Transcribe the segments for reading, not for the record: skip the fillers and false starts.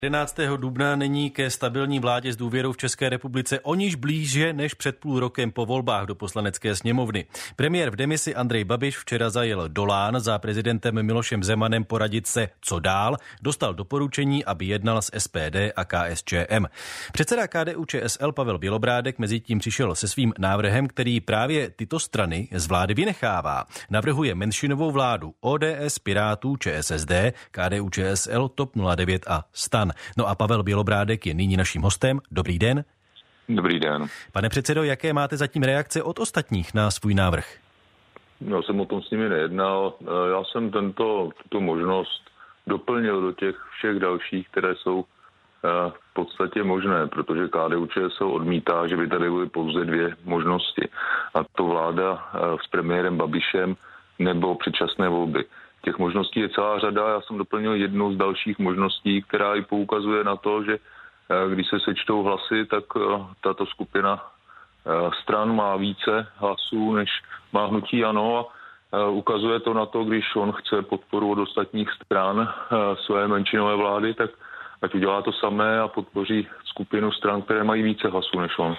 11. dubna není ke stabilní vládě s důvěrou v České republice o níž blíže než před půl rokem po volbách do Poslanecké sněmovny. Premiér v demisi Andrej Babiš včera zajel do Lán za prezidentem Milošem Zemanem poradit se, co dál. Dostal doporučení, aby jednal s SPD a KSČM. Předseda KDU-ČSL Pavel Bělobrádek mezitím přišel se svým návrhem, který právě tyto strany z vlády vynechává. Navrhuje menšinovou vládu ODS, Pirátů, ČSSD, KDU-ČSL, TOP 09 a STAN. No a Pavel Bělobrádek je nyní naším hostem. Dobrý den. Dobrý den. Pane předsedo, jaké máte zatím reakce od ostatních na svůj návrh? Já jsem o tom s nimi nejednal. Já jsem tuto možnost doplnil do těch všech dalších, které jsou v podstatě možné, protože KDU-ČSL odmítá, že by tady byly pouze dvě možnosti. A to vláda s premiérem Babišem nebo předčasné volby. Těch možností je celá řada, já jsem doplnil jednu z dalších možností, která i poukazuje na to, že když se sečtou hlasy, tak tato skupina stran má více hlasů, než má hnutí ANO a ukazuje to na to, když on chce podporu od ostatních stran své menšinové vlády, tak ať udělá to samé a podpoří skupinu stran, které mají více hlasů než on.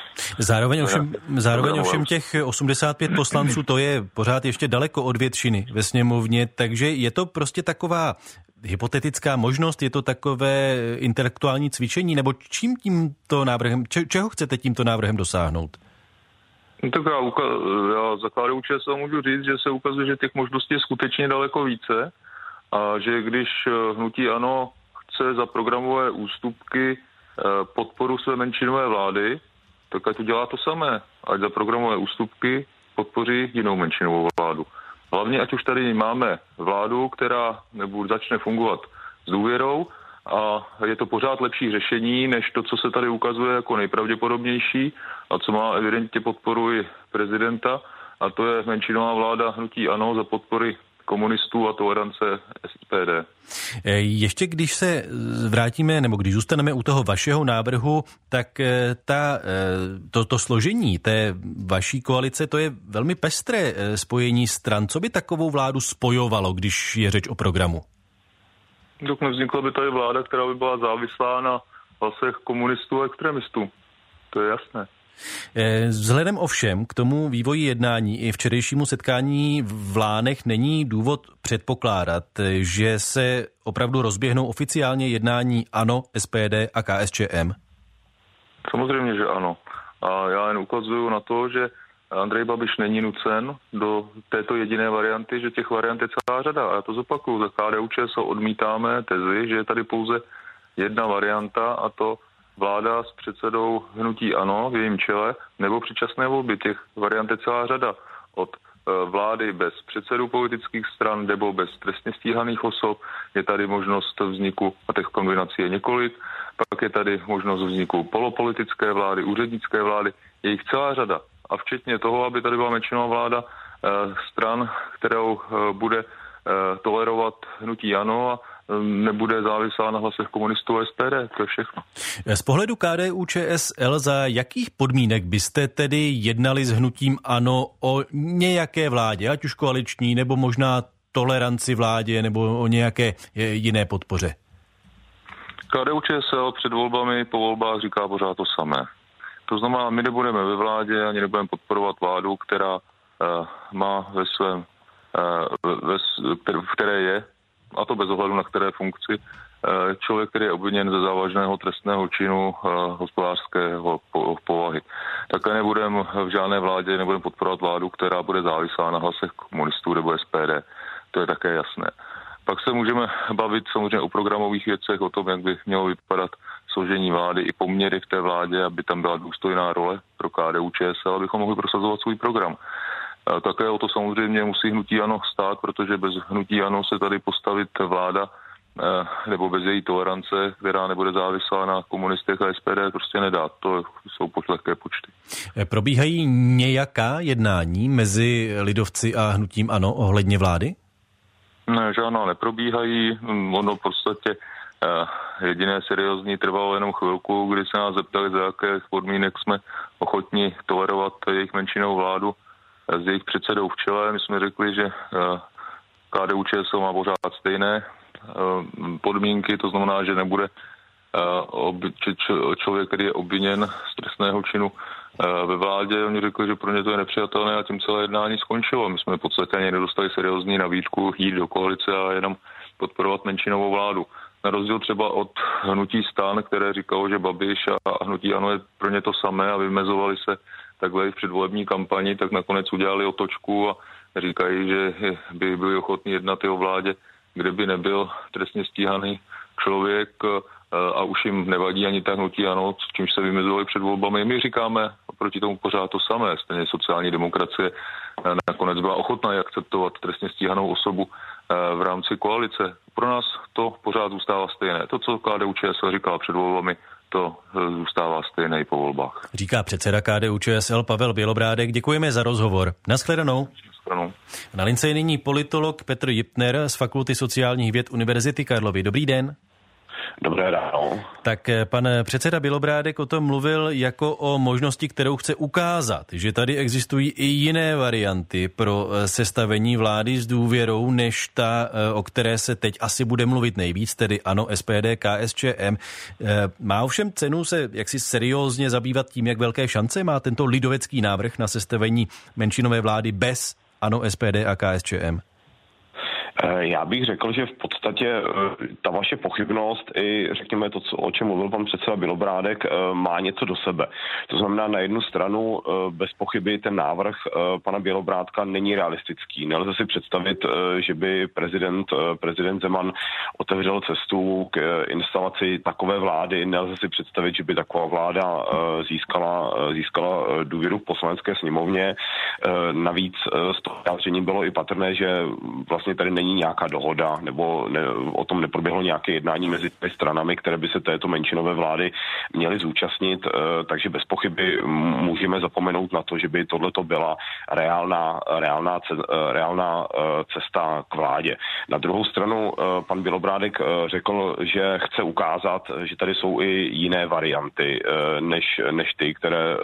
Zároveň ovšem těch 85 poslanců, to je pořád ještě daleko od většiny ve sněmovně, takže je to prostě taková hypotetická možnost, je to takové intelektuální cvičení, nebo čím tímto návrhem, čeho chcete tímto návrhem dosáhnout? No tak já za KDU-ČSL můžu říct, že se ukazuje, že těch možností je skutečně daleko více a že když hnutí ANO chce za programové ústupky podporu své menšinové vlády, tak ať udělá to samé. Ať za programové ústupky podpoří jinou menšinovou vládu. Hlavně, ať už tady máme vládu, která začne fungovat s důvěrou a je to pořád lepší řešení, než to, co se tady ukazuje jako nejpravděpodobnější a co má evidentně podporu i prezidenta, a to je menšinová vláda hnutí ANO za podpory komunistů a tolerance SPD. Ještě když se vrátíme, nebo když zůstaneme u toho vašeho návrhu, tak to složení té vaší koalice, to je velmi pestré spojení stran. Co by takovou vládu spojovalo, když je řeč o programu? Tak nevznikla by tady vláda, která by byla závislá na hlasech komunistů a extremistů. To je jasné. Vzhledem ovšem k tomu vývoji jednání i včerejšímu setkání v Lánech není důvod předpokládat, že se opravdu rozběhnou oficiálně jednání ANO, SPD a KSČM? Samozřejmě, že ano. A já jen ukazuju na to, že Andrej Babiš není nucen do této jediné varianty, že těch variant je celá řada. A já to zopakuju, za KDU-ČSL odmítáme tezi, že je tady pouze jedna varianta, a to vláda s předsedou hnutí ANO v jejím čele nebo předčasné volby. Těch variant je celá řada. Od vlády bez předsedů politických stran nebo bez trestně stíhaných osob je tady možnost vzniku, a těch kombinací je několik, pak je tady možnost vzniku polopolitické vlády, úřednické vlády, je jich celá řada. A včetně toho, aby tady byla menšinová vláda stran, kterou bude tolerovat hnutí ANO a nebude závislá na hlasech komunistů a SPD, to je všechno. Z pohledu KDU-ČSL za jakých podmínek byste tedy jednali s hnutím ANO o nějaké vládě, ať už koaliční, nebo možná toleranci vládě, nebo o nějaké jiné podpoře? KDU-ČSL před volbami, po volbách říká pořád to samé. To znamená, my nebudeme ve vládě, ani nebudeme podporovat vládu, která má ve svém, v které je, a to bez ohledu na které funkci, člověk, který je obviněn ze závažného trestného činu hospodářského povahy. Také nebudeme v žádné vládě, nebudeme podporovat vládu, která bude závislá na hlasech komunistů nebo SPD. To je také jasné. Pak se můžeme bavit samozřejmě o programových věcech, o tom, jak by mělo vypadat složení vlády i poměry v té vládě, aby tam byla důstojná role pro KDU-ČSL, abychom mohli prosazovat svůj program. Také o to samozřejmě musí hnutí ANO stát, protože bez hnutí ANO se tady postavit vláda nebo bez její tolerance, která nebude závislá na komunistech a SPD, prostě nedá. To jsou lehké počty. Probíhají nějaká jednání mezi lidovci a hnutím ANO ohledně vlády? Ne, žádná neprobíhají. Ono v podstatě jediné seriózní trvalo jenom chvilku, kdy se nás zeptali, za jakých podmínek jsme ochotni tolerovat jejich menšinovou vládu s jejich předsedou v čele. My jsme řekli, že KDU-ČSL má pořád stejné podmínky, to znamená, že nebude člověk, který je obviněn z trestného činu ve vládě. Oni řekli, že pro ně to je nepřijatelné a tím celé jednání skončilo. My jsme v podstatě ani nedostali seriózní nabídku jít do koalice a jenom podporovat menšinovou vládu. Na rozdíl třeba od hnutí STAN, které říkalo, že Babiš a hnutí ANO je pro ně to samé a vymezovali se takhle v předvolební kampani, tak nakonec udělali otočku a říkají, že by byli ochotní jednat i o vládě, kde by nebyl trestně stíhaný člověk a už jim nevadí ani tak hnutí ANO, čímž se vymezovali před volbami. My říkáme proti tomu pořád to samé. Stejně sociální demokracie nakonec byla ochotná akceptovat trestně stíhanou osobu v rámci koalice. Pro nás to pořád zůstává stejné. To, co KDU-ČSL říkala před volbami, to zůstává stejné i po volbách. Říká předseda KDU-ČSL Pavel Bělobrádek. Děkujeme za rozhovor. Naschledanou. Na lince je nyní politolog Petr Jipner z Fakulty sociálních věd Univerzity Karlovy. Dobrý den. Dobré ráno. Tak pan předseda Bělobrádek o tom mluvil jako o možnosti, kterou chce ukázat, že tady existují i jiné varianty pro sestavení vlády s důvěrou, než ta, o které se teď asi bude mluvit nejvíc, tedy ANO, SPD, KSČM. Má ovšem cenu se jaksi seriózně zabývat tím, jak velké šance má tento lidovecký návrh na sestavení menšinové vlády bez ANO, SPD a KSČM? Já bych řekl, že v podstatě ta vaše pochybnost i řekněme to, o čem mluvil pan předseda Bělobrádek, má něco do sebe. To znamená, na jednu stranu bez pochyby ten návrh pana Bělobrádka není realistický. Nelze si představit, že by prezident Zeman otevřel cestu k instalaci takové vlády. Nelze si představit, že by taková vláda získala důvěru v poslanecké sněmovně. Navíc z toho vyjádření bylo i patrné, že vlastně tady není nějaká dohoda, nebo o tom neproběhlo nějaké jednání mezi těmi stranami, které by se této menšinové vlády měly zúčastnit, takže bez pochyby můžeme zapomenout na to, že by tohleto byla reálná cesta k vládě. Na druhou stranu pan Bělobrádek řekl, že chce ukázat, že tady jsou i jiné varianty, než ty,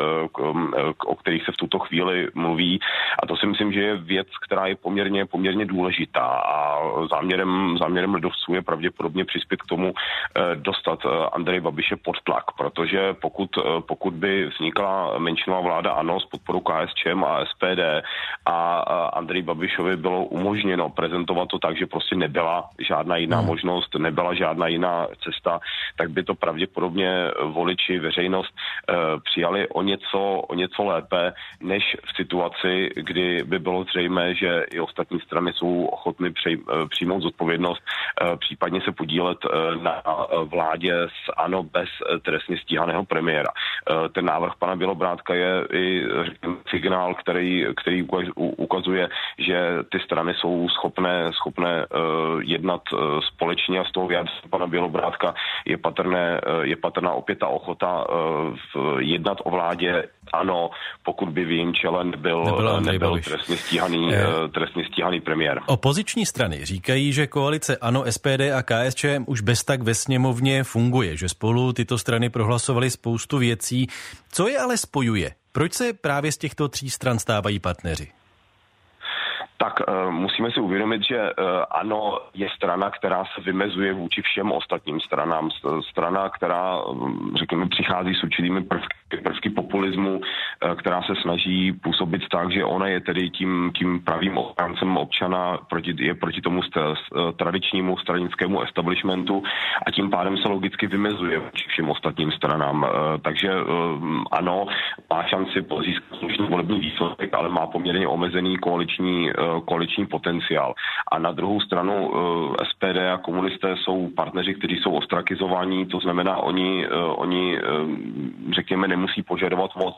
o kterých se v tuto chvíli mluví. A to si myslím, že je věc, která je poměrně důležitá. A záměrem lidovců je pravděpodobně přispět k tomu dostat Andreje Babiše pod tlak, protože pokud by vznikla menšinová vláda ANO s podporou KSČM a SPD a Andreji Babišovi bylo umožněno prezentovat to tak, že prostě nebyla žádná jiná možnost, nebyla žádná jiná cesta, tak by to pravděpodobně voliči, veřejnost přijali o něco lépe, než v situaci, kdy by bylo zřejmé, že i ostatní strany jsou ochotny přijmout zodpovědnost, případně se podílet na vládě s ANO bez trestně stíhaného premiéra. Ten návrh pana Bělobrádka je i signál, který ukazuje, že ty strany jsou schopné jednat společně a z toho vyjádření pana Bělobrádka je patrná opět ta ochota jednat o vládě ANO, pokud by v jejím čele nebyl trestně stíhaný premiér. Opoziční strany říkají, že koalice ANO, SPD a KSČM už bez tak ve sněmovně funguje, že spolu tyto strany prohlasovaly spoustu věcí. Co je ale spojuje? Proč se právě z těchto tří stran stávají partneři? Tak musíme si uvědomit, že ANO je strana, která se vymezuje vůči všem ostatním stranám. Strana, která, řekněme, přichází s určitými prvky populismu, která se snaží působit tak, že ona je tedy tím pravým ochráncem občana, je proti tomu tradičnímu stranickému establishmentu a tím pádem se logicky vymezuje vůči všem ostatním stranám. Takže ANO má šanci získat slušný volební výsledek, ale má poměrně omezený koaliční potenciál. A na druhou stranu SPD a komunisté jsou partneři, kteří jsou ostrakizovaní, to znamená, oni řekněme, nemusí požadovat moc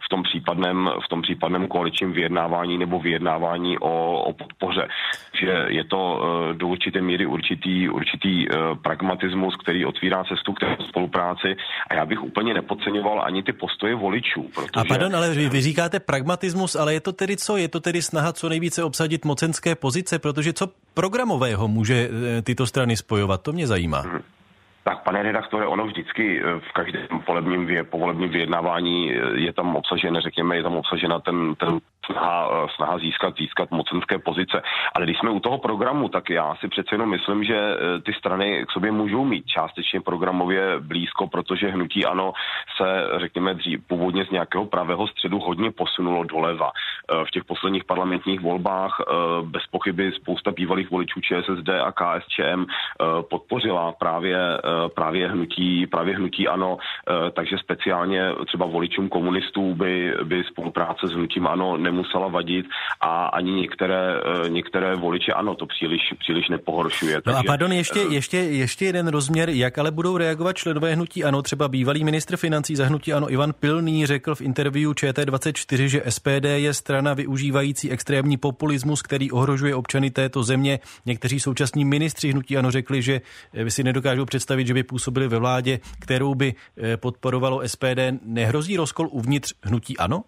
v tom případném koaličním vyjednávání nebo vyjednávání o podpoře. Že je to do určité míry určitý pragmatismus, který otvírá cestu k té spolupráci a já bych úplně nepodceňoval ani ty postoje voličů. A pardon, ale vy říkáte pragmatismus, ale je to tedy co? Je to tedy snaha co nejvíce obsadit mocenské pozice, protože co programového může tyto strany spojovat? To mě zajímá. Tak, pane redaktore, ono vždycky v každém povolebním vyjednávání je tam obsažena ten snaha získat mocenské pozice. Ale když jsme u toho programu, tak já si přece jenom myslím, že ty strany k sobě můžou mít částečně programově blízko, protože hnutí ANO se, řekněme, původně z nějakého pravého středu hodně posunulo doleva. V těch posledních parlamentních volbách bez pochyby spousta bývalých voličů ČSSD a KSČM podpořila právě hnutí ANO, takže speciálně třeba voličům komunistů by spolupráce s hnutím ANO nemusela vadit a ani některé voliče ANO to příliš nepohoršuje. No a pardon, ještě jeden rozměr, jak ale budou reagovat členové hnutí ANO, třeba bývalý ministr financí za hnutí ANO Ivan Pilný řekl v interview ČT24, že SPD je strana využívající extrémní populismus, který ohrožuje občany této země. Někteří současní ministři hnutí ANO řekli, že si nedokážou představit, že by působili ve vládě, kterou by podporovalo SPD. Nehrozí rozkol uvnitř hnutí ANO?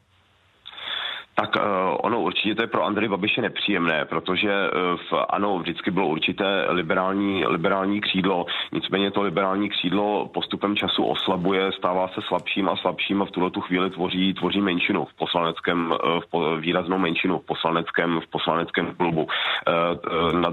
Tak ono určitě to je pro Andreje Babiše nepříjemné, protože v ANO vždycky bylo určité liberální křídlo, nicméně to liberální křídlo postupem času oslabuje, stává se slabším a slabším a v tuhletu chvíli tvoří menšinu výraznou menšinu v poslaneckém klubu. Na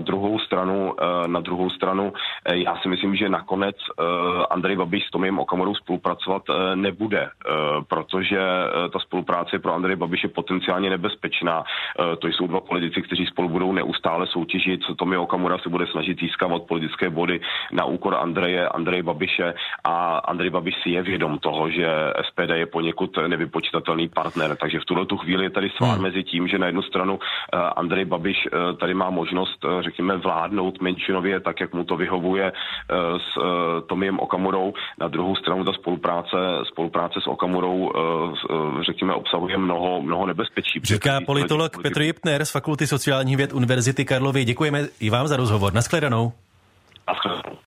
druhou stranu já si myslím, že nakonec Andrej Babiš s Tomiem Okamurou spolupracovat nebude, protože ta spolupráce je pro Andreje Babiše potenciálně nebezpečná. To jsou dva politici, kteří spolu budou neustále soutěžit. Tomio Okamura se bude snažit získávat politické body na úkor Andreje Babiše a Andrej Babiš si je vědom toho, že SPD je poněkud nevypočitatelný partner. Takže v tuhletu chvíli je tady svár mezi tím, že na jednu stranu Andrej Babiš tady má možnost, řekněme, vládnout menšinově, tak jak mu to vyhovuje s Tomiem Okamurou. Na druhou stranu ta spolupráce s Okamurou, řekněme, obsahuje mnoho nebezpečí. Říká politolog Petr Jipner z Fakulty sociálních věd Univerzity Karlovy. Děkujeme i vám za rozhovor. Naschledanou.